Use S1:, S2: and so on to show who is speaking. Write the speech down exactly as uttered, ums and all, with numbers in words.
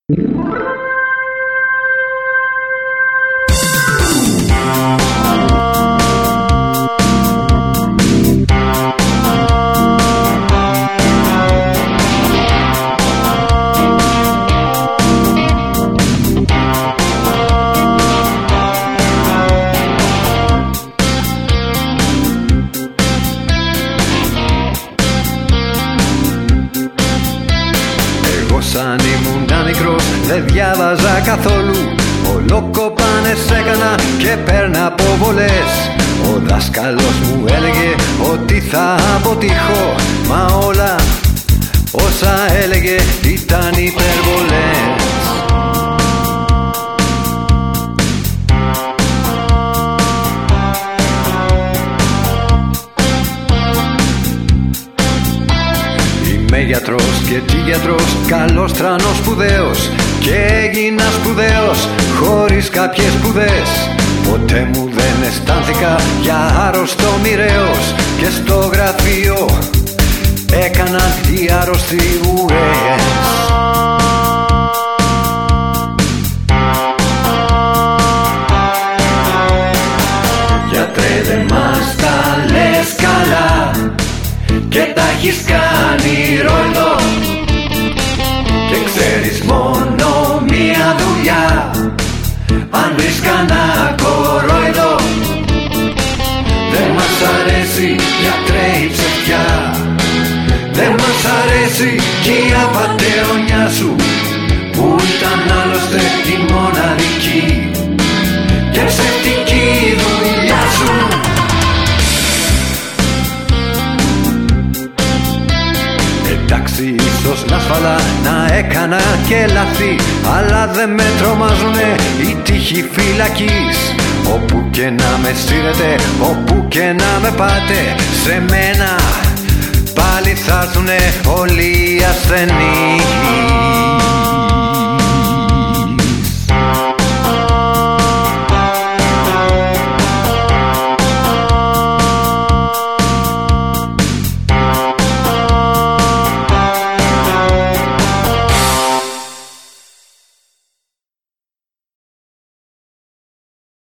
S1: Σαν ήμουνα μικρός δεν διάβαζα καθόλου. Ολόκοπάνες έκανα και παίρνα αποβολές. Ο δάσκαλος μου έλεγε ότι θα αποτύχω, μα όλα όσα έλεγε ήταν υπερβολές. Είμαι γιατρός και τι γιατρός, καλός τρανός σπουδαίος, και έγινα σπουδαίος χωρίς κάποιες σπουδές. Ποτέ μου δεν αισθάνθηκα για άρρωστο μοιραίος, και στο γραφείο έκανα τι άρρωστοι ουρές. Γιατρέ, δεν μας τα λες καλά και τα έχεις κάνει ρόλο, και ξέρεις μόνο μία δουλειά, αν βρεις κανένα κορόιδο. Δεν μας αρέσει, γιατρέ, η ψευτιά, δεν μας αρέσει κι η απατεωνιά σου, που ήταν άλλωστε η μοναδική και ψευτική δουλειά σου. Εντάξει, ίσως να σφαλά, να έκανα και λάθη, αλλά δεν με τρομάζουνε οι τύχοι φυλακής. Όπου και να με στείλετε, όπου και να με πάτε, σε μένα πάλι θα έρθουνε όλοι οι ασθενείς.